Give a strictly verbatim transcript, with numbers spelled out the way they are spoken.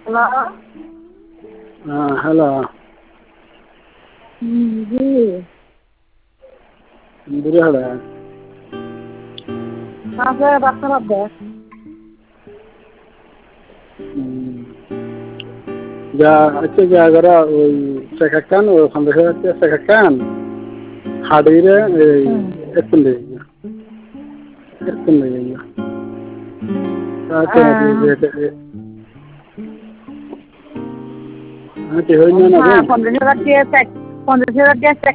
Hello. হ্যাঁ hello. হুম জি। বুড়ি হলে আছে ডাক্তার আছে। যা হচ্ছে যা করা ওই শেখা খান ওখান থেকে হচ্ছে শেখা খান হাড়িরে এই একটু লেগে একটু লেগে গিয়া হ্যাঁ হয়ে না হ্যাঁ পঞ্চাশ হাজার দিয়ে পঞ্চাশ হাজার দিয়ে